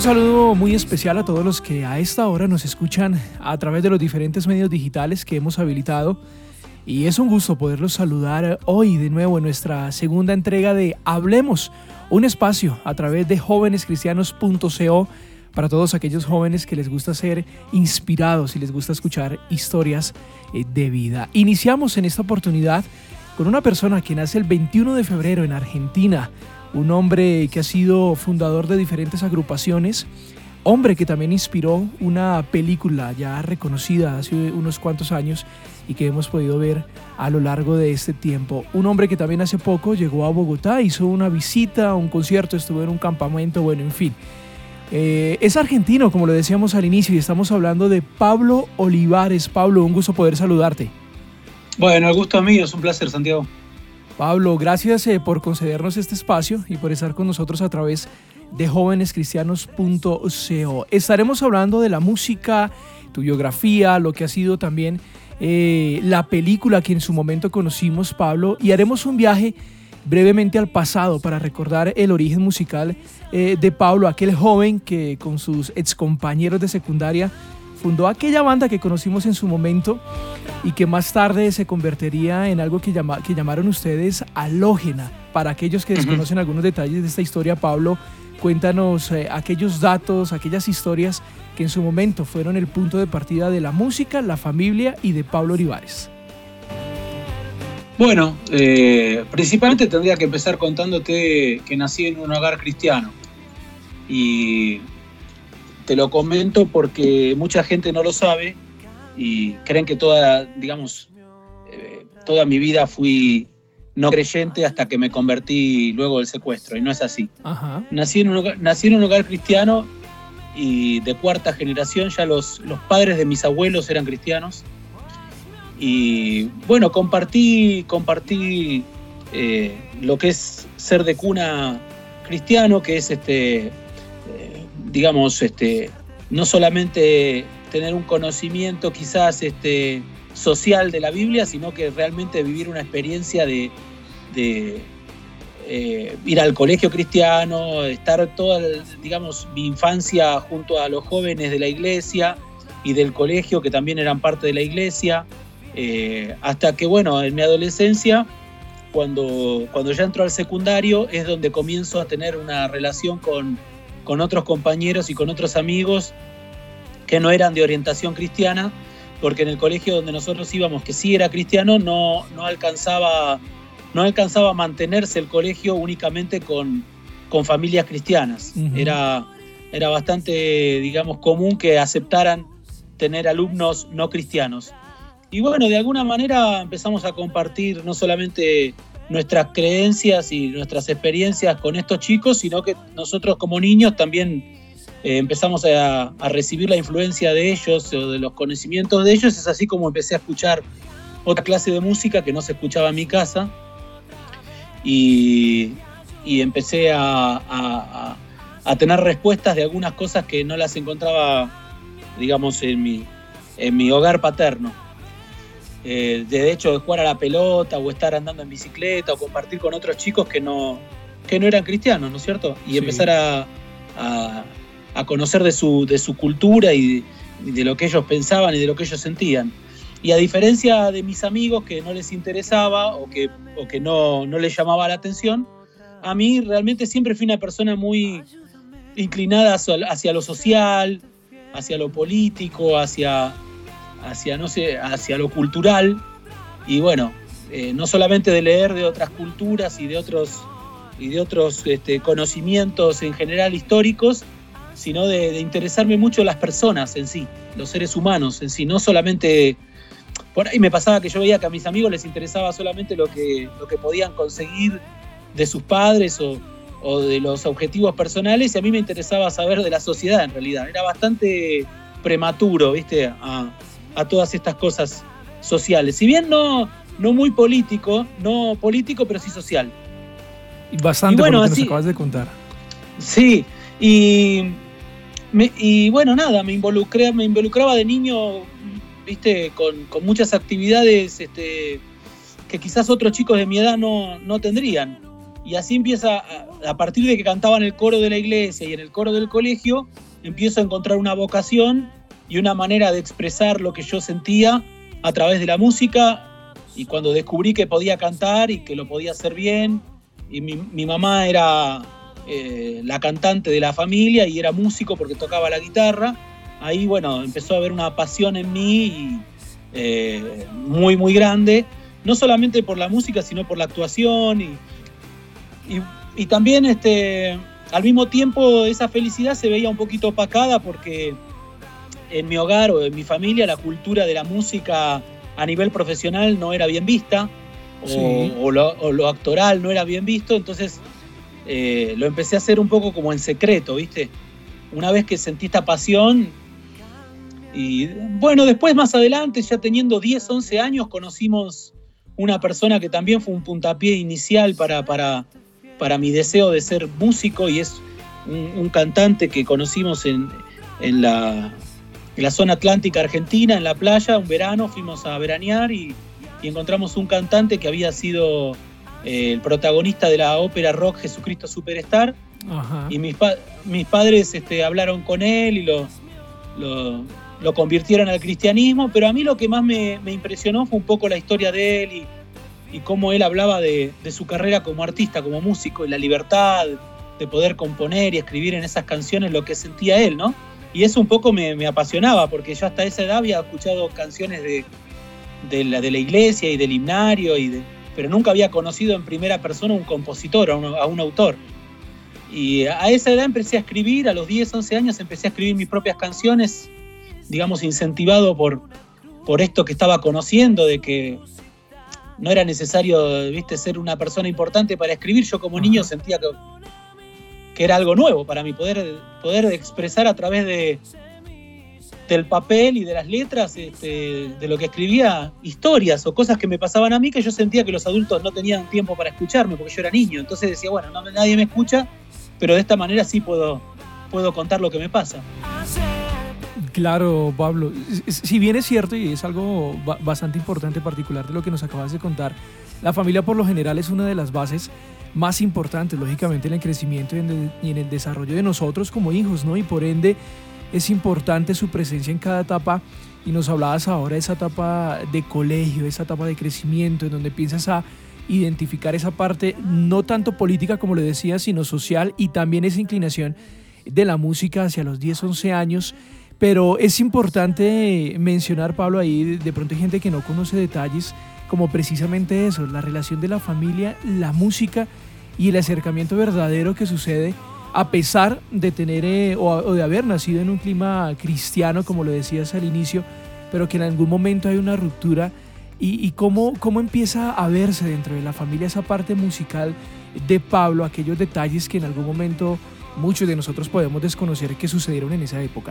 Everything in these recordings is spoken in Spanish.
saludo muy especial a todos los que a esta hora nos escuchan a través de los diferentes medios digitales que hemos habilitado. Y es un gusto poderlos saludar hoy de nuevo en nuestra segunda entrega de Hablemos, un espacio a través de jovenescristianos.co para todos aquellos jóvenes que les gusta ser inspirados y les gusta escuchar historias de vida. Iniciamos en esta oportunidad con una persona que nace el 21 de febrero en Argentina, un hombre que ha sido fundador de diferentes agrupaciones, hombre que también inspiró una película ya reconocida hace unos cuantos años y que hemos podido ver a lo largo de este tiempo. Un hombre que también hace poco llegó a Bogotá, hizo una visita, un concierto, estuvo en un campamento, bueno, en fin. Es argentino, como lo decíamos al inicio, y estamos hablando de Pablo Olivares. Pablo, un gusto poder saludarte. Bueno, el gusto es mío, es un placer, Santiago. Pablo, gracias por concedernos este espacio y por estar con nosotros a través de jovenescristianos.co. Estaremos hablando de la música, tu biografía, lo que ha sido también la película que en su momento conocimos, Pablo, y haremos un viaje brevemente al pasado para recordar el origen musical de Pablo, aquel joven que con sus excompañeros de secundaria fundó aquella banda que conocimos en su momento y que más tarde se convertiría en algo que llamaron ustedes Halógena. Para aquellos que desconocen algunos detalles de esta historia, Pablo, cuéntanos aquellos datos, aquellas historias que en su momento fueron el punto de partida de la música, la familia y de Pablo Olivares. Bueno, principalmente tendría que empezar contándote que nací en un hogar cristiano. Y te lo comento porque mucha gente no lo sabe y creen que toda mi vida fui no creyente hasta que me convertí luego del secuestro, y no es así. Ajá. Nací en un hogar cristiano y de cuarta generación, ya los padres de mis abuelos eran cristianos. Y bueno, compartí lo que es ser de cuna cristiano, que es no solamente tener un conocimiento quizás social de la Biblia, sino que realmente vivir una experiencia de ir al colegio cristiano, estar toda, mi infancia junto a los jóvenes de la iglesia y del colegio que también eran parte de la iglesia, hasta que, bueno, en mi adolescencia, cuando ya entro al secundario, es donde comienzo a tener una relación con otros compañeros y con otros amigos que no eran de orientación cristiana, porque en el colegio donde nosotros íbamos, que sí era cristiano, no alcanzaba a mantenerse el colegio únicamente con familias cristianas. Uh-huh. Era bastante, común que aceptaran tener alumnos no cristianos. Y bueno, de alguna manera empezamos a compartir no solamente nuestras creencias y nuestras experiencias con estos chicos, sino que nosotros como niños también empezamos a recibir la influencia de ellos o de los conocimientos de ellos. Es así como empecé a escuchar otra clase de música que no se escuchaba en mi casa y empecé a tener respuestas de algunas cosas que no las encontraba, en mi hogar paterno. De hecho, de jugar a la pelota o estar andando en bicicleta o compartir con otros chicos que no eran cristianos, ¿no es cierto? Y sí. Empezar a conocer de su cultura y de lo que ellos pensaban y de lo que ellos sentían. Y a diferencia de mis amigos que no les interesaba o que no les llamaba la atención, a mí realmente siempre fui una persona muy inclinada hacia lo social, hacia lo político, hacia lo cultural. Y bueno, no solamente de leer de otras culturas y de otros conocimientos en general históricos, sino de interesarme mucho las personas en sí, los seres humanos en sí. No solamente, por ahí me pasaba que yo veía que a mis amigos les interesaba solamente lo que podían conseguir de sus padres o de los objetivos personales, y a mí me interesaba saber de la sociedad. En realidad era bastante prematuro, a todas estas cosas sociales. Si bien no muy político, pero sí social. Y bastante, bueno, por lo que nos acabas de contar. Sí, y bueno, nada, me involucraba de niño, con muchas actividades que quizás otros chicos de mi edad no tendrían. Y así empieza, a partir de que cantaba en el coro de la iglesia y en el coro del colegio, empiezo a encontrar una vocación y una manera de expresar lo que yo sentía a través de la música. Y cuando descubrí que podía cantar y que lo podía hacer bien, y mi mamá era la cantante de la familia y era músico porque tocaba la guitarra, ahí bueno, empezó a haber una pasión en mí muy, muy grande, no solamente por la música, sino por la actuación y también al mismo tiempo esa felicidad se veía un poquito opacada porque en mi hogar o en mi familia la cultura de la música a nivel profesional no era bien vista, sí, o lo actoral no era bien visto, entonces lo empecé a hacer un poco como en secreto, ¿viste? Una vez que sentí esta pasión, y bueno, después más adelante, ya teniendo 10, 11 años, conocimos una persona que también fue un puntapié inicial para mi deseo de ser músico, y es un cantante que conocimos en la zona atlántica argentina, en la playa, un verano, fuimos a veranear y encontramos un cantante que había sido el protagonista de la ópera rock Jesucristo Superstar. Ajá. Y mis padres hablaron con él y lo convirtieron al cristianismo, pero a mí lo que más me impresionó fue un poco la historia de él y cómo él hablaba de su carrera como artista, como músico, y la libertad de poder componer y escribir en esas canciones lo que sentía él, ¿no? Y eso un poco me apasionaba, porque yo hasta esa edad había escuchado canciones de la iglesia y del himnario, pero nunca había conocido en primera persona a un compositor, a un autor. Y a esa edad empecé a escribir, a los 10, 11 años empecé a escribir mis propias canciones, digamos, incentivado por esto que estaba conociendo, de que no era necesario, viste, ser una persona importante para escribir. Yo como niño sentía que era algo nuevo para mí, poder expresar a través del papel y de las letras, de lo que escribía, historias o cosas que me pasaban a mí, que yo sentía que los adultos no tenían tiempo para escucharme porque yo era niño. Entonces decía, bueno, nadie me escucha, pero de esta manera sí puedo contar lo que me pasa. Claro, Pablo, si bien es cierto y es algo bastante importante, particular de lo que nos acabas de contar, la familia por lo general es una de las bases más importantes, lógicamente, en el crecimiento y en el desarrollo de nosotros como hijos, ¿no? Y por ende es importante su presencia en cada etapa, y nos hablabas ahora de esa etapa de colegio, esa etapa de crecimiento, en donde piensas a identificar esa parte no tanto política como le decía, sino social, y también esa inclinación de la música hacia los 10, 11 años. Pero es importante mencionar, Pablo, ahí de pronto hay gente que no conoce detalles como precisamente eso, la relación de la familia, la música y el acercamiento verdadero que sucede a pesar de tener o de haber nacido en un clima cristiano, como lo decías al inicio, pero que en algún momento hay una ruptura, y cómo empieza a verse dentro de la familia esa parte musical de Pablo, aquellos detalles que en algún momento muchos de nosotros podemos desconocer que sucedieron en esa época.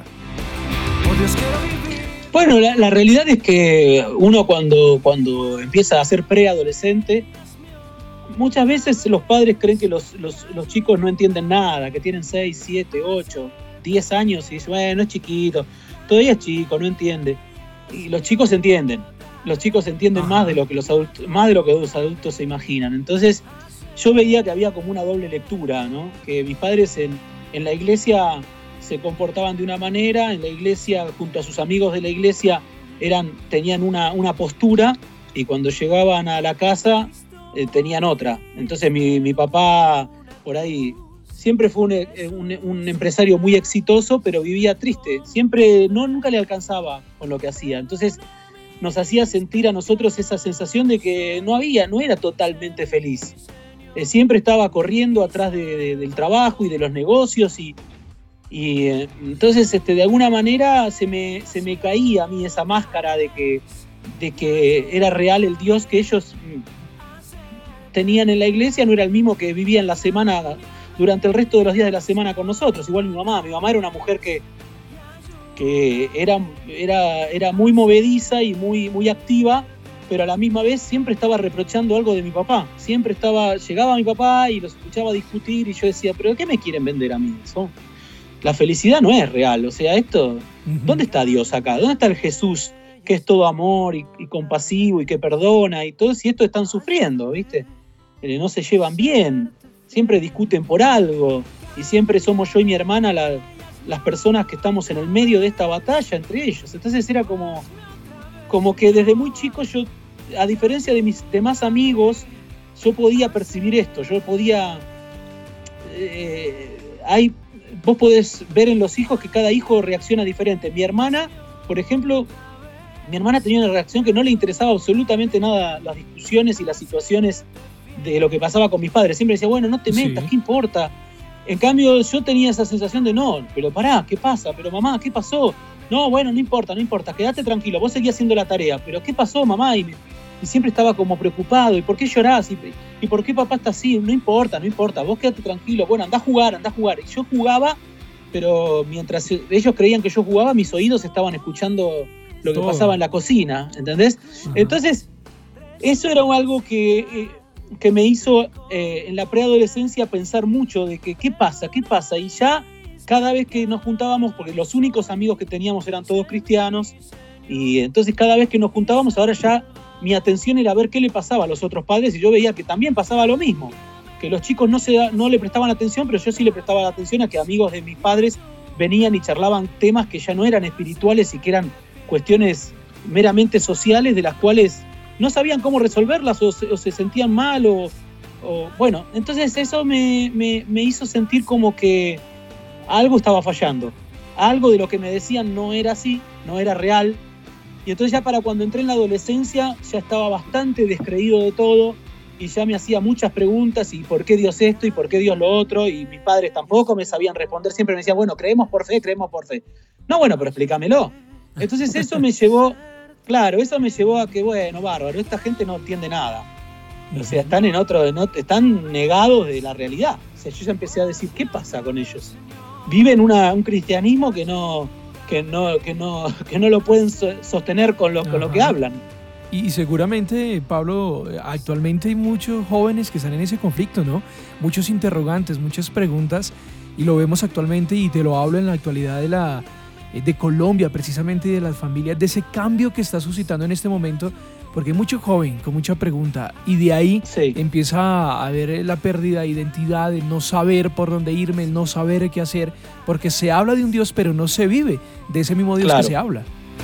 Bueno, la realidad es que uno cuando empieza a ser preadolescente, muchas veces los padres creen que los chicos no entienden nada, que tienen 6, 7, 8, 10 años y dicen, bueno, es chiquito, todavía es chico, no entiende. Y los chicos entienden más de lo que los adultos se imaginan. Entonces yo veía que había como una doble lectura, ¿no? Que mis padres en la iglesia se comportaban de una manera, en la iglesia, junto a sus amigos de la iglesia, tenían una postura, y cuando llegaban a la casa tenían otra. Entonces mi papá por ahí siempre fue un empresario muy exitoso, pero vivía triste, nunca le alcanzaba con lo que hacía. Entonces nos hacía sentir a nosotros esa sensación de que no era totalmente feliz. Siempre estaba corriendo atrás del trabajo y de los negocios, y entonces de alguna manera se me caía a mí esa máscara de que era real el Dios que ellos tenían en la iglesia, no era el mismo que vivía en la semana, durante el resto de los días de la semana con nosotros. Igual mi mamá era una mujer que era muy movediza y muy, muy activa, pero a la misma vez siempre estaba reprochando algo de mi papá. Llegaba mi papá y los escuchaba discutir, y yo decía, ¿pero qué me quieren vender a mí? La felicidad no es real, o sea, ¿dónde está Dios acá? ¿Dónde está el Jesús que es todo amor y compasivo y que perdona y todo? Si esto están sufriendo, ¿viste? No se llevan bien. siempre discuten por algo, y siempre somos yo y mi hermana las personas que estamos en el medio de esta batalla entre ellos. Entonces era como que desde muy chico yo, a diferencia de mis demás amigos, yo podía percibir esto, yo podía... vos podés ver en los hijos que cada hijo reacciona diferente. Mi hermana, por ejemplo, tenía una reacción que no le interesaba absolutamente nada las discusiones y las situaciones de lo que pasaba con mis padres. Siempre decía, bueno, no te metas, sí. ¿Qué importa? En cambio, yo tenía esa sensación de no, pero pará, ¿qué pasa? Pero mamá, ¿qué pasó? No, bueno, no importa, quédate tranquilo, vos seguís haciendo la tarea. Pero ¿qué pasó, mamá? Y siempre estaba como preocupado. ¿Y por qué llorás? ¿Y por qué papá está así? No importa, vos quédate tranquilo. Bueno, andá a jugar. Y yo jugaba, pero mientras ellos creían que yo jugaba, mis oídos estaban escuchando lo que pasaba en la cocina, ¿entendés? Uh-huh. Entonces, eso era algo que me hizo en la preadolescencia pensar mucho de que ¿qué pasa? Y ya cada vez que nos juntábamos, porque los únicos amigos que teníamos eran todos cristianos, y entonces cada vez que nos juntábamos, ahora ya mi atención era ver qué le pasaba a los otros padres, y yo veía que también pasaba lo mismo, que los chicos no le prestaban atención, pero yo sí le prestaba la atención a que amigos de mis padres venían y charlaban temas que ya no eran espirituales y que eran cuestiones meramente sociales, de las cuales no sabían cómo resolverlas o se sentían mal o bueno, entonces eso me hizo sentir como que algo estaba fallando, algo de lo que me decían no era así, no era real, y entonces ya para cuando entré en la adolescencia ya estaba bastante descreído de todo y ya me hacía muchas preguntas, y por qué Dios esto y por qué Dios lo otro, y mis padres tampoco me sabían responder, siempre me decían, bueno, creemos por fe. No, bueno, pero explícamelo. Entonces eso me llevó a que, bueno, bárbaro, esta gente no entiende nada. O sea, están negados de la realidad. O sea, yo ya empecé a decir, ¿qué pasa con ellos? Viven un cristianismo que no lo pueden sostener con lo que hablan. Y seguramente, Pablo, actualmente hay muchos jóvenes que están en ese conflicto, ¿no? Muchos interrogantes, muchas preguntas, y lo vemos actualmente, y te lo hablo en la actualidad de Colombia, precisamente, de las familias, de ese cambio que está suscitando en este momento, porque hay mucho joven con mucha pregunta, y de ahí empieza a haber la pérdida de identidad, el no saber por dónde irme, el no saber qué hacer, porque se habla de un Dios, pero no se vive de ese mismo Dios que se habla.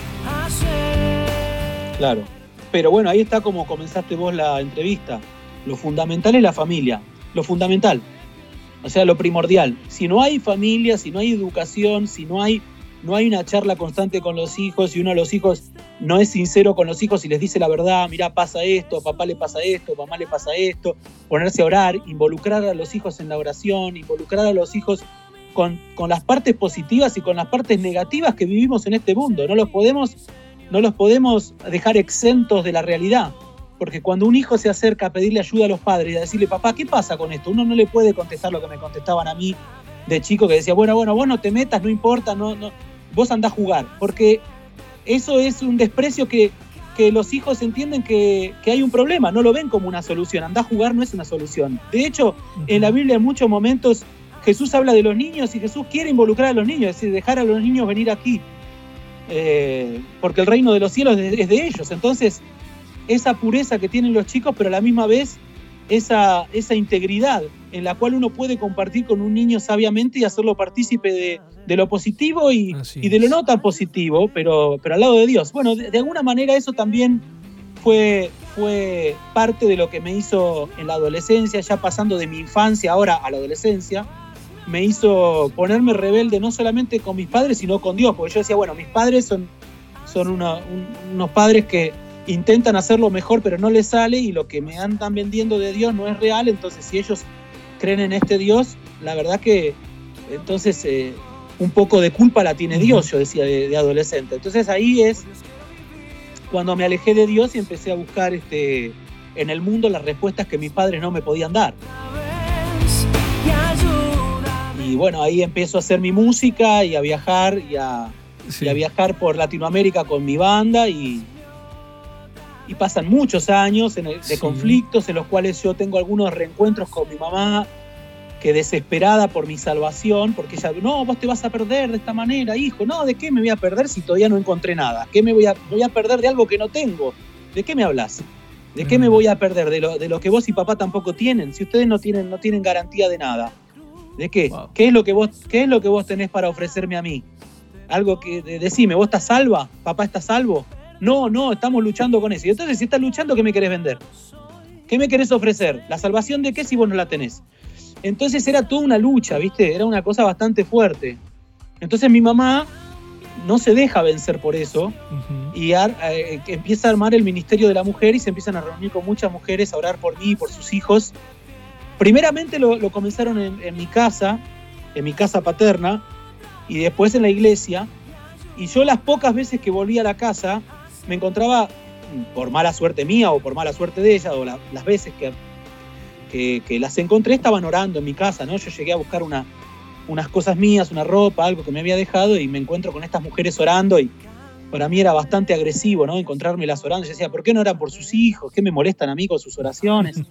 Claro, pero bueno, ahí está como comenzaste vos la entrevista. Lo fundamental es la familia, lo fundamental, o sea, lo primordial. Si no hay familia, si no hay educación, si no hay una charla constante con los hijos, y uno de los hijos no es sincero con los hijos y les dice la verdad, mirá, pasa esto, a papá le pasa esto, a mamá le pasa esto, ponerse a orar, involucrar a los hijos en la oración, involucrar a los hijos con las partes positivas y con las partes negativas que vivimos en este mundo. No los podemos dejar exentos de la realidad, porque cuando un hijo se acerca a pedirle ayuda a los padres y a decirle, papá, ¿qué pasa con esto? Uno no le puede contestar lo que me contestaban a mí de chico, que decía, bueno, vos no te metas, no importa, no, vos andás a jugar, porque eso es un desprecio que los hijos entienden que hay un problema, no lo ven como una solución. Andá a jugar no es una solución. De hecho, en la Biblia en muchos momentos Jesús habla de los niños, y Jesús quiere involucrar a los niños, es decir, dejar a los niños venir aquí, porque el reino de los cielos es de ellos. Entonces, esa pureza que tienen los chicos, pero a la misma vez esa integridad en la cual uno puede compartir con un niño sabiamente y hacerlo partícipe de lo positivo y de lo no tan positivo, pero al lado de Dios. Bueno, de alguna manera eso también fue parte de lo que me hizo en la adolescencia, ya pasando de mi infancia ahora a la adolescencia, me hizo ponerme rebelde no solamente con mis padres, sino con Dios, porque yo decía, bueno, mis padres son unos padres que intentan hacerlo mejor, pero no les sale, y lo que me andan vendiendo de Dios no es real. Entonces, si ellos creen en este Dios, la verdad que entonces un poco de culpa la tiene Dios, yo decía de adolescente. Entonces ahí es cuando me alejé de Dios y empecé a buscar en el mundo las respuestas que mis padres no me podían dar. Y bueno, ahí empiezo a hacer mi música y a viajar y a viajar por Latinoamérica con mi banda, y pasan muchos años de conflictos en los cuales yo tengo algunos reencuentros con mi mamá, que desesperada por mi salvación, porque ella, no, vos te vas a perder de esta manera, hijo. No, ¿de qué me voy a perder si todavía no encontré nada? ¿Qué me voy a perder de algo que no tengo? ¿De qué me hablas? ¿De qué me voy a perder? De lo que vos y papá tampoco tienen. Si ustedes no tienen garantía de nada. ¿De qué? Wow. ¿Qué es lo que vos tenés para ofrecerme a mí? Algo que decime, ¿vos estás salva? ¿Papá está salvo? No, estamos luchando con eso. Y entonces, si estás luchando, ¿qué me querés vender? ¿Qué me querés ofrecer? ¿La salvación de qué si vos no la tenés? Entonces era toda una lucha, ¿viste? Era una cosa bastante fuerte. Entonces mi mamá no se deja vencer por eso. Uh-huh. Y empieza a armar el Ministerio de la Mujer y se empiezan a reunir con muchas mujeres a orar por mí y por sus hijos. Primeramente lo comenzaron en mi casa paterna, y después en la iglesia. Y yo las pocas veces que volví a la casa me encontraba, por mala suerte mía o por mala suerte de ella, o las veces que las encontré, estaban orando en mi casa, ¿no? Yo llegué a buscar unas cosas mías, una ropa, algo que me había dejado, y me encuentro con estas mujeres orando, y para mí era bastante agresivo, ¿no? Encontrármelas orando. Yo decía, ¿por qué no oran por sus hijos? ¿Qué me molestan a mí con sus oraciones?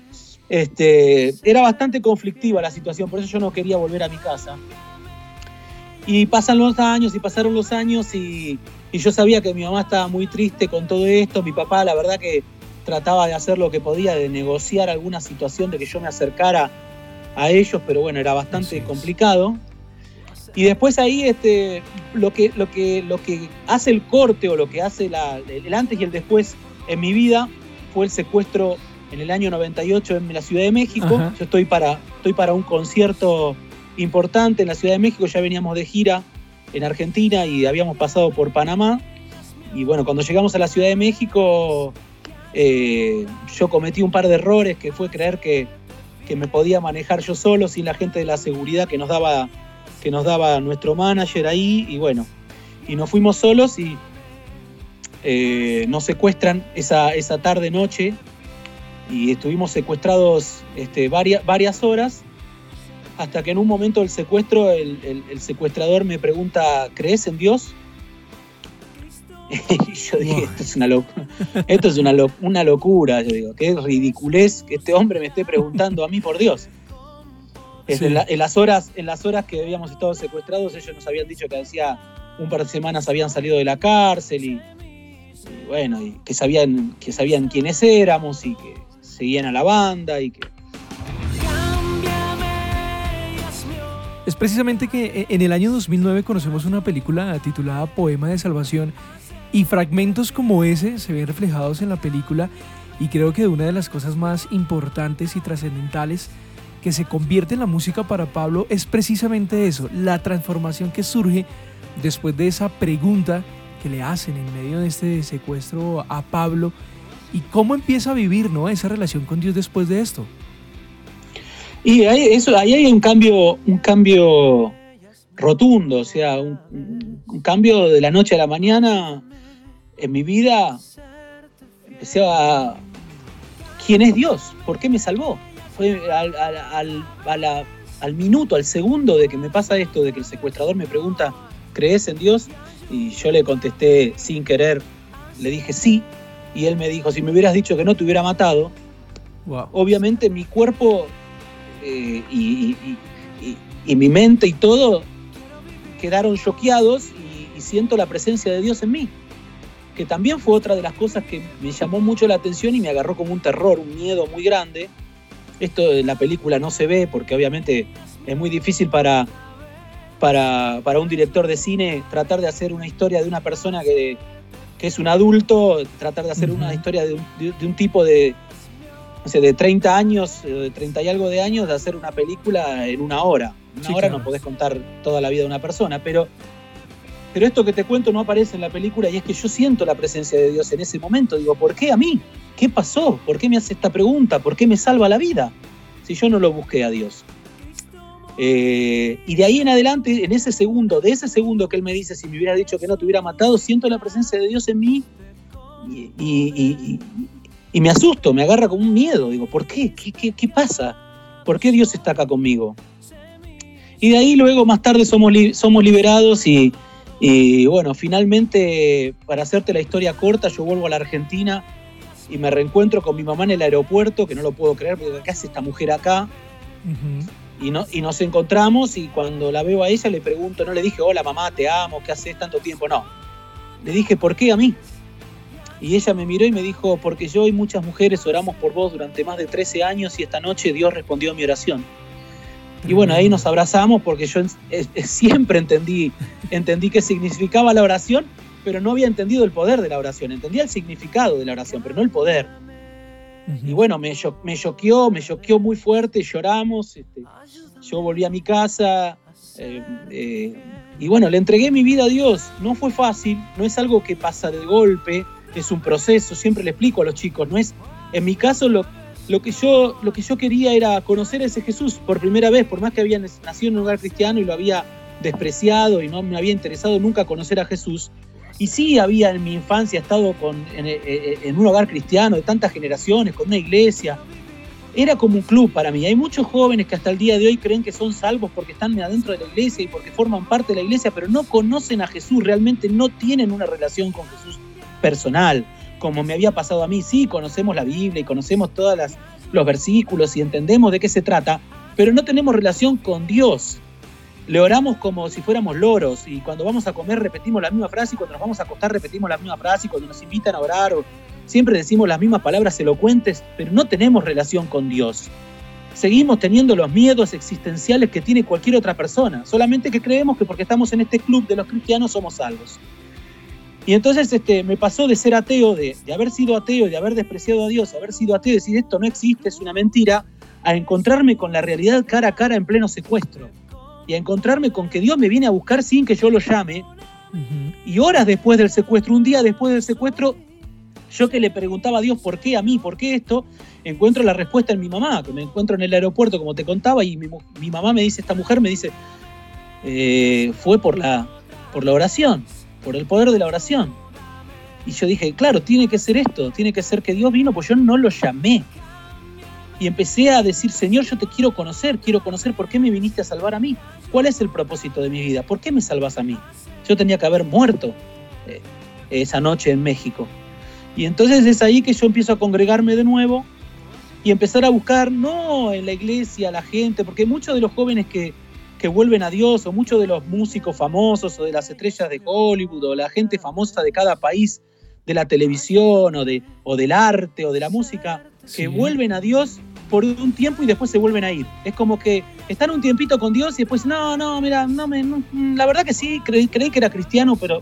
Era bastante conflictiva la situación, por eso yo no quería volver a mi casa. Y pasaron los años y yo sabía que mi mamá estaba muy triste con todo esto. Mi papá, la verdad que trataba de hacer lo que podía, de negociar alguna situación, de que yo me acercara a ellos, pero bueno, era bastante complicado. Y después ahí lo que hace el corte, o lo que hace el antes y el después en mi vida, fue el secuestro en el año 98 en la Ciudad de México. Ajá. Yo estoy para un concierto importante en la Ciudad de México. Ya veníamos de gira en Argentina y habíamos pasado por Panamá. Y bueno, cuando llegamos a la Ciudad de México, yo cometí un par de errores, que fue creer que me podía manejar yo solo, sin la gente de la seguridad que nos daba nuestro manager ahí. Y bueno, y nos fuimos solos y nos secuestran esa tarde-noche, y estuvimos secuestrados varias horas, hasta que en un momento del secuestro el secuestrador me pregunta, ¿crees en Dios? Y yo dije, esto es una locura. Yo digo, qué ridiculez que este hombre me esté preguntando a mí por Dios. Sí. En las horas que habíamos estado secuestrados, ellos nos habían dicho que hacía un par de semanas habían salido de la cárcel, y bueno, y que sabían quiénes éramos, y que seguían a la banda, y que... Es precisamente que en el año 2009 conocemos una película titulada Poema de Salvación, y fragmentos como ese se ven reflejados en la película, y creo que una de las cosas más importantes y trascendentales que se convierte en la música para Pablo es precisamente eso, la transformación que surge después de esa pregunta que le hacen en medio de este secuestro a Pablo, y cómo empieza a vivir, ¿no?, esa relación con Dios después de esto. Y ahí hay un cambio rotundo, o sea, un cambio de la noche a la mañana en mi vida. Empecé a... ¿Quién es Dios? ¿Por qué me salvó? Fue al minuto, al segundo de que me pasa esto, de que el secuestrador me pregunta, ¿crees en Dios? Y yo le contesté sin querer, le dije sí, y él me dijo, si me hubieras dicho que no te hubiera matado. Wow. Obviamente mi cuerpo y mi mente y todo quedaron choqueados, y siento la presencia de Dios en mí, que también fue otra de las cosas que me llamó mucho la atención y me agarró como un terror, un miedo muy grande. Esto en la película no se ve, porque obviamente es muy difícil para un director de cine tratar de hacer una historia de una persona que es un adulto, tratar de hacer una historia de un tipo de 30 años, de 30 y algo de años, de hacer una película en una hora. En una hora claro. No podés contar toda la vida de una persona, pero esto que te cuento no aparece en la película, y es que yo siento la presencia de Dios en ese momento. Digo, ¿por qué a mí? ¿Qué pasó? ¿Por qué me hace esta pregunta? ¿Por qué me salva la vida? Si yo no lo busqué a Dios. Y de ahí en adelante, de ese segundo que él me dice, si me hubiera dicho que no te hubiera matado, siento la presencia de Dios en mí, y me asusto, me agarra como un miedo. Digo, ¿por qué? ¿Qué pasa? ¿Por qué Dios está acá conmigo? Y de ahí luego más tarde somos liberados, y bueno, finalmente, para hacerte la historia corta, yo vuelvo a la Argentina y me reencuentro con mi mamá en el aeropuerto, que no lo puedo creer, porque ¿qué hace esta mujer acá? Uh-huh. Y nos encontramos, y cuando la veo a ella le pregunto, no le dije, hola mamá, te amo, ¿qué haces tanto tiempo? No, le dije, ¿por qué a mí? Y ella me miró y me dijo, porque yo y muchas mujeres oramos por vos durante más de 13 años y esta noche Dios respondió a mi oración. Y bueno, ahí nos abrazamos porque yo siempre entendí qué significaba la oración, pero no había entendido el poder de la oración. Entendía el significado de la oración, pero no el poder. Y bueno, me choqueó muy fuerte, lloramos. Yo volví a mi casa y bueno, le entregué mi vida a Dios. No fue fácil, no es algo que pasa de golpe, es un proceso. Siempre le explico a los chicos, no es, en mi caso lo que yo quería era conocer a ese Jesús por primera vez, por más que había nacido en un hogar cristiano y lo había despreciado y no me había interesado nunca conocer a Jesús. Y sí había en mi infancia estado en un hogar cristiano de tantas generaciones, con una iglesia. Era como un club para mí. Hay muchos jóvenes que hasta el día de hoy creen que son salvos porque están adentro de la iglesia y porque forman parte de la iglesia, pero no conocen a Jesús, realmente no tienen una relación con Jesús personal, como me había pasado a mí. Sí, conocemos la Biblia y conocemos todos los versículos y entendemos de qué se trata, pero no tenemos relación con Dios. Le oramos como si fuéramos loros y cuando vamos a comer repetimos la misma frase y cuando nos vamos a acostar repetimos la misma frase y cuando nos invitan a orar siempre decimos las mismas palabras elocuentes, pero no tenemos relación con Dios. Seguimos teniendo los miedos existenciales que tiene cualquier otra persona, solamente que creemos que porque estamos en este club de los cristianos somos salvos. Y entonces me pasó de ser ateo, de haber sido ateo, de haber despreciado a Dios, haber sido ateo, decir esto no existe, es una mentira, a encontrarme con la realidad cara a cara en pleno secuestro. Y a encontrarme con que Dios me viene a buscar sin que yo lo llame. Y horas después del secuestro, un día después del secuestro, yo que le preguntaba a Dios por qué a mí, por qué esto, encuentro la respuesta en mi mamá, que me encuentro en el aeropuerto como te contaba y mi mamá me dice, esta mujer me dice, fue por la oración, por el poder de la oración. Y yo dije, claro, tiene que ser esto, tiene que ser que Dios vino, pues yo no lo llamé. Y empecé a decir, Señor, yo te quiero conocer por qué me viniste a salvar a mí. ¿Cuál es el propósito de mi vida? ¿Por qué me salvas a mí? Yo tenía que haber muerto esa noche en México. Y entonces es ahí que yo empiezo a congregarme de nuevo y empezar a buscar, no en la iglesia, la gente, porque muchos de los jóvenes que vuelven a Dios, o muchos de los músicos famosos, o de las estrellas de Hollywood, o la gente famosa de cada país, de la televisión, o del arte, o de la música, que vuelven a Dios por un tiempo y después se vuelven a ir. Es como que están un tiempito con Dios y después, la verdad que sí, creí que era cristiano, pero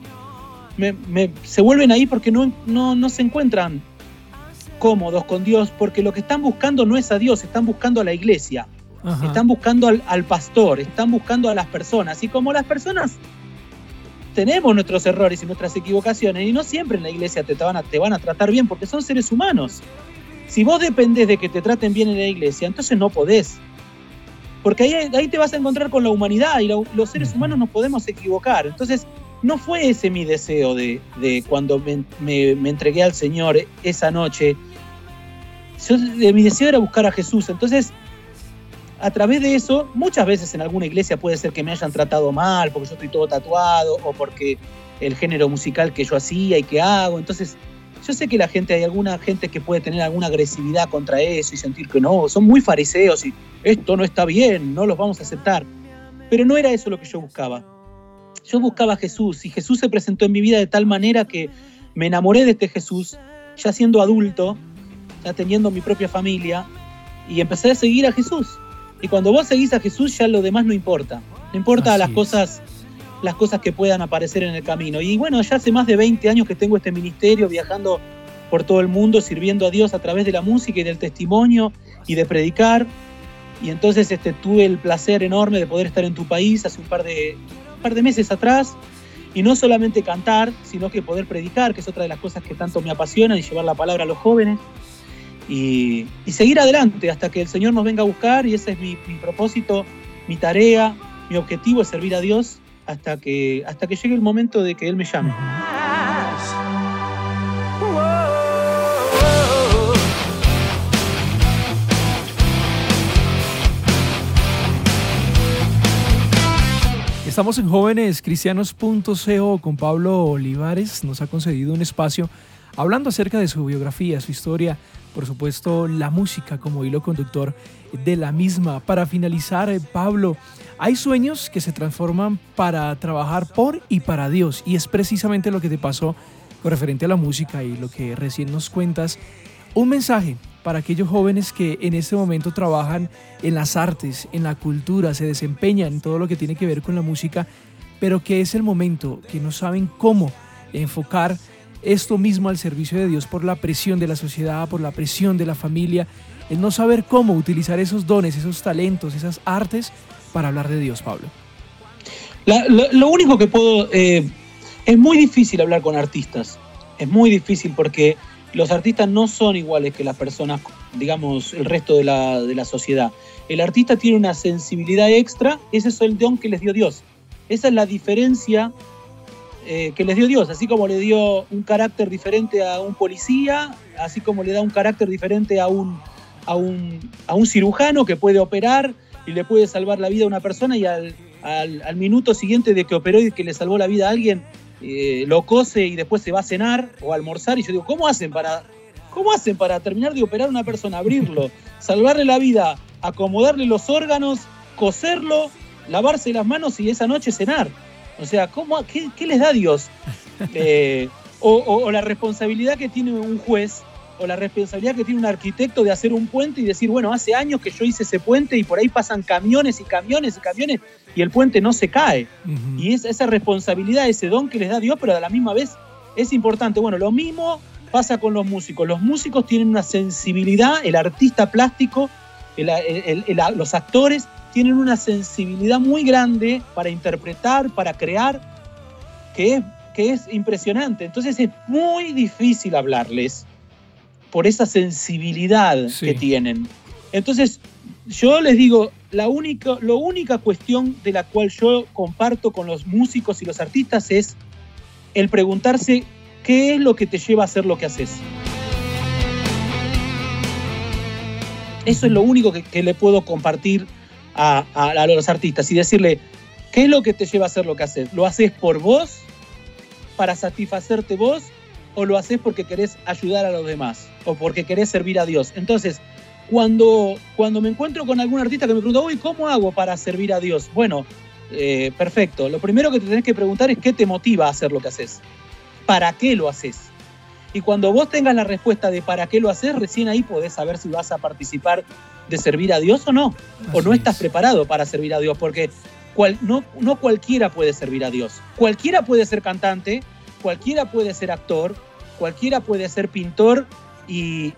se vuelven a ir porque no se encuentran cómodos con Dios, porque lo que están buscando no es a Dios, están buscando a la iglesia. Ajá. Están buscando al pastor, están buscando a las personas. Y como las personas tenemos nuestros errores y nuestras equivocaciones, y no siempre en la iglesia te van a tratar bien, porque son seres humanos. Si vos dependés de que te traten bien en la iglesia, entonces no podés. Porque ahí te vas a encontrar con la humanidad y los seres humanos nos podemos equivocar. Entonces, no fue ese mi deseo de cuando me entregué al Señor esa noche. Mi deseo era buscar a Jesús. Entonces, a través de eso, muchas veces en alguna iglesia puede ser que me hayan tratado mal, porque yo estoy todo tatuado, o porque el género musical que yo hacía y que hago. Entonces, yo sé que hay alguna gente que puede tener alguna agresividad contra eso y sentir que no, son muy fariseos y esto no está bien, no los vamos a aceptar. Pero no era eso lo que yo buscaba. Yo buscaba a Jesús y Jesús se presentó en mi vida de tal manera que me enamoré de este Jesús, ya siendo adulto, ya teniendo mi propia familia, y empecé a seguir a Jesús. Y cuando vos seguís a Jesús, ya lo demás no importa. No importa las cosas que puedan aparecer en el camino. Y bueno, ya hace más de 20 años que tengo este ministerio, viajando por todo el mundo, sirviendo a Dios a través de la música y del testimonio y de predicar. Y entonces tuve el placer enorme de poder estar en tu país hace un par de meses atrás, y no solamente cantar, sino que poder predicar, que es otra de las cosas que tanto me apasiona, y llevar la palabra a los jóvenes. Y seguir adelante hasta que el Señor nos venga a buscar, y ese es mi propósito, mi tarea, mi objetivo es servir a Dios hasta que llegue el momento de que Él me llame. Estamos en jóvenescristianos.co con Pablo Olivares. Nos ha concedido un espacio hablando acerca de su biografía, su historia, por supuesto la música como hilo conductor de la misma. Para finalizar, Pablo, hay sueños que se transforman para trabajar por y para Dios, y es precisamente lo que te pasó con referente a la música y lo que recién nos cuentas, un mensaje para aquellos jóvenes que en este momento trabajan en las artes, en la cultura, se desempeñan en todo lo que tiene que ver con la música, pero que es el momento, que no saben cómo enfocar esto mismo al servicio de Dios por la presión de la sociedad, por la presión de la familia, el no saber cómo utilizar esos dones, esos talentos, esas artes para hablar de Dios, Pablo. Lo único que puedo... es muy difícil hablar con artistas, es muy difícil porque los artistas no son iguales que las personas, digamos, el resto de la sociedad. El artista tiene una sensibilidad extra, ese es el don que les dio Dios. Esa es la diferencia que les dio Dios, así como le dio un carácter diferente a un policía, así como le da un carácter diferente a un cirujano que puede operar y le puede salvar la vida a una persona, y al minuto siguiente de que operó y que le salvó la vida a alguien, lo cose y después se va a cenar o a almorzar. Y yo digo, ¿cómo hacen para terminar de operar a una persona, abrirlo, salvarle la vida, acomodarle los órganos, coserlo, lavarse las manos y esa noche cenar? O sea, ¿qué les da Dios? O la responsabilidad que tiene un juez, o la responsabilidad que tiene un arquitecto de hacer un puente y decir, bueno, hace años que yo hice ese puente y por ahí pasan camiones y camiones y camiones y el puente no se cae. Uh-huh. Y esa responsabilidad, ese don que les da Dios, pero a la misma vez es importante. Bueno, lo mismo pasa con los músicos. Los músicos tienen una sensibilidad, el artista plástico, los actores tienen una sensibilidad muy grande para interpretar, para crear, que es impresionante. Entonces es muy difícil hablarles por esa sensibilidad que tienen. Entonces, yo les digo, la única cuestión de la cual yo comparto con los músicos y los artistas es el preguntarse qué es lo que te lleva a hacer lo que haces. Eso es lo único que le puedo compartir a los artistas y decirle, ¿qué es lo que te lleva a hacer lo que haces? ¿Lo haces por vos, para satisfacerte vos, o lo haces porque querés ayudar a los demás, o porque querés servir a Dios? Entonces, cuando me encuentro con algún artista que me pregunta, uy, ¿cómo hago para servir a Dios? Bueno, perfecto. Lo primero que te tenés que preguntar es qué te motiva a hacer lo que haces. ¿Para qué lo haces? Y cuando vos tengas la respuesta de para qué lo haces, recién ahí podés saber si vas a participar de servir a Dios o no. Así o no estás preparado para servir a Dios, porque no cualquiera puede servir a Dios. Cualquiera puede ser cantante, cualquiera puede ser actor, cualquiera puede ser pintor y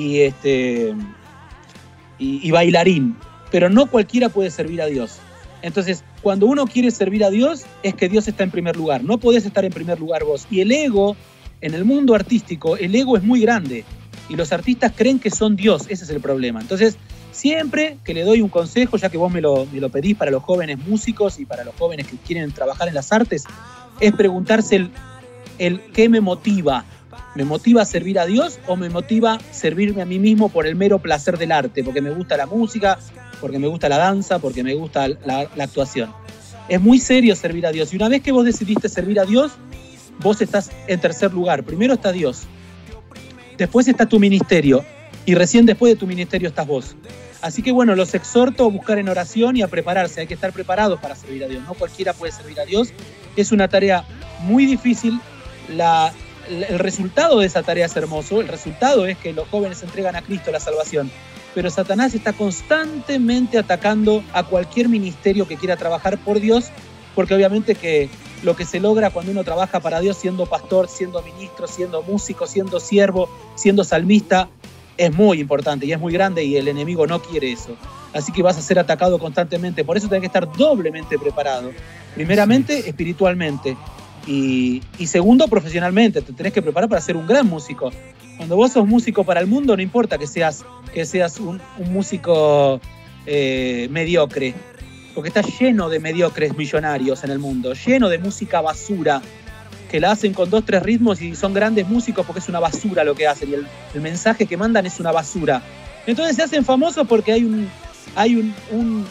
bailarín, pero no cualquiera puede servir a Dios. Entonces, cuando uno quiere servir a Dios, es que Dios está en primer lugar. No podés estar en primer lugar vos. Y el ego, en el mundo artístico, el ego es muy grande. Y los artistas creen que son Dios. Ese es el problema. Entonces, siempre que le doy un consejo, ya que vos me lo pedís para los jóvenes músicos y para los jóvenes que quieren trabajar en las artes, es preguntarse el qué me motiva. ¿Me motiva a servir a Dios o me motiva servirme a mí mismo por el mero placer del arte? Porque me gusta la música, porque me gusta la danza, porque me gusta la actuación. Es muy serio servir a Dios. Y una vez que vos decidiste servir a Dios, vos estás en tercer lugar. Primero está Dios. Después está tu ministerio. Y recién después de tu ministerio estás vos. Así que bueno, los exhorto a buscar en oración y a prepararse. Hay que estar preparados para servir a Dios. No cualquiera puede servir a Dios. Es una tarea muy difícil. El resultado de esa tarea es hermoso. El resultado es que los jóvenes entregan a Cristo la salvación. Pero Satanás está constantemente atacando a cualquier ministerio que quiera trabajar por Dios, porque obviamente que lo que se logra cuando uno trabaja para Dios, siendo pastor, siendo ministro, siendo músico, siendo siervo, siendo salmista, es muy importante y es muy grande, y el enemigo no quiere eso. Así que vas a ser atacado constantemente. Por eso tenés que estar doblemente preparado. Primeramente, espiritualmente. Y segundo, profesionalmente. Te tenés que preparar para ser un gran músico. Cuando vos sos músico para el mundo, no importa que seas un músico mediocre, porque está lleno de mediocres millonarios en el mundo, lleno de música basura, que la hacen con 2-3 ritmos y son grandes músicos porque es una basura lo que hacen, y el mensaje que mandan es una basura. Entonces se hacen famosos porque hay un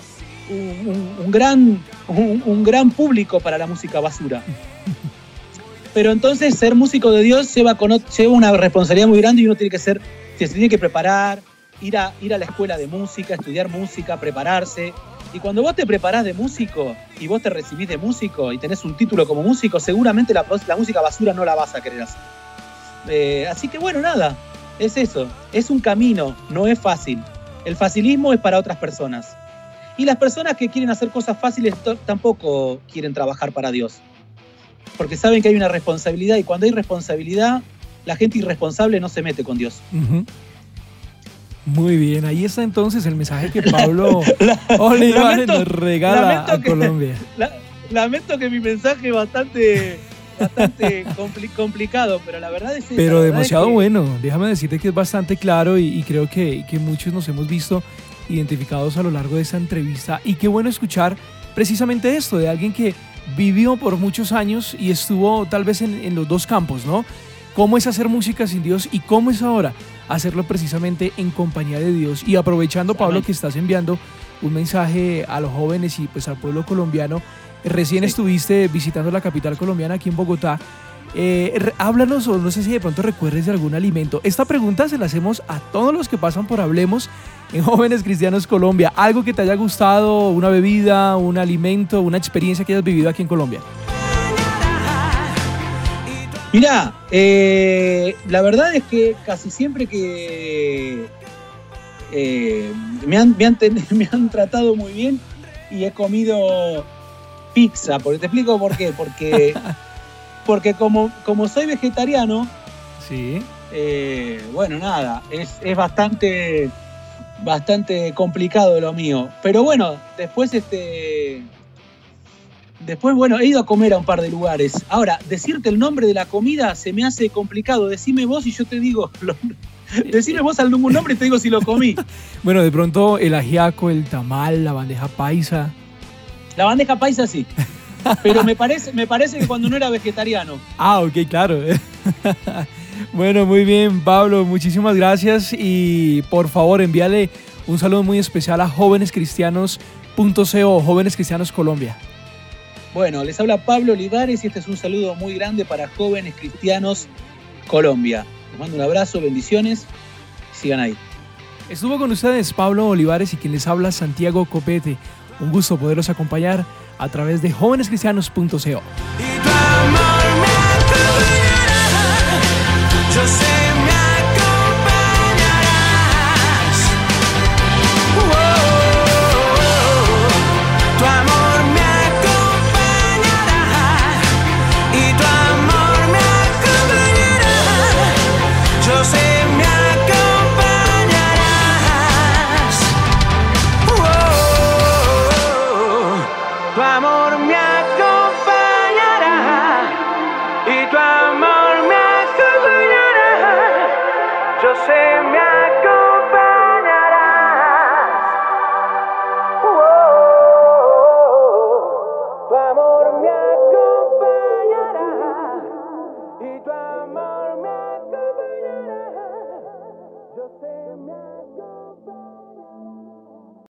gran público para la música basura. Pero entonces ser músico de Dios lleva una responsabilidad muy grande, y uno se tiene que preparar, ir a la escuela de música, estudiar música, prepararse. Y cuando vos te preparás de músico y vos te recibís de músico y tenés un título como músico, seguramente la música basura no la vas a querer hacer. Así que bueno, nada, es eso. Es un camino, no es fácil. El facilismo es para otras personas. Y las personas que quieren hacer cosas fáciles tampoco quieren trabajar para Dios. Porque saben que hay una responsabilidad y cuando hay responsabilidad, la gente irresponsable no se mete con Dios. Uh-huh. Muy bien, ahí está entonces el mensaje que Pablo Olivares nos regala a Colombia. Lamento que mi mensaje es bastante complicado, pero la verdad es... Pero demasiado bueno, déjame decirte que es bastante claro y creo que muchos nos hemos visto identificados a lo largo de esta entrevista y qué bueno escuchar precisamente esto de alguien que vivió por muchos años y estuvo tal vez en los dos campos, ¿no? Cómo es hacer música sin Dios y cómo es ahora hacerlo precisamente en compañía de Dios. Y aprovechando, Pablo, que estás enviando un mensaje a los jóvenes y pues al pueblo colombiano, recién estuviste visitando la capital colombiana aquí en Bogotá. Háblanos, o no sé si de pronto recuerdes de algún alimento. Esta pregunta se la hacemos a todos los que pasan por Hablemos en Jóvenes Cristianos Colombia. Algo que te haya gustado, una bebida, un alimento, una experiencia que hayas vivido aquí en Colombia. Mirá, la verdad es que casi siempre que me han tratado muy bien y he comido pizza. Porque te explico por qué. Porque como soy vegetariano, sí. Bueno, nada, es bastante complicado lo mío. Pero bueno, después bueno, he ido a comer a un par de lugares. Ahora, decirte el nombre de la comida se me hace complicado. Decime vos y yo te digo. Decime vos algún nombre y te digo si lo comí. Bueno, de pronto el ajiaco, el tamal, la bandeja paisa. La bandeja paisa sí. Pero me parece que cuando no era vegetariano. Ah, ok, claro. Bueno, muy bien, Pablo. Muchísimas gracias. Y por favor, envíale un saludo muy especial a jovenescristianos.co, Jóvenes Cristianos Colombia. Bueno, les habla Pablo Olivares y este es un saludo muy grande para Jóvenes Cristianos Colombia. Les mando un abrazo, bendiciones y sigan ahí. Estuvo con ustedes Pablo Olivares y quien les habla Santiago Copete. Un gusto poderlos acompañar a través de jovenescristianos.co.